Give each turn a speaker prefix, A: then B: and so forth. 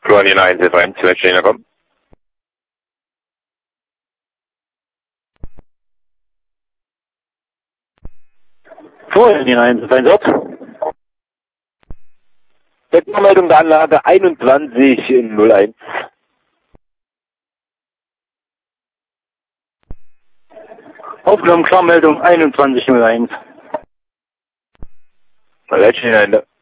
A: 29 FM, Select komm.
B: Vorhin Einsatz.
A: Wettermeldung der Anlage 2101.
B: Aufgenommen, Klarmeldung 2101.
A: Select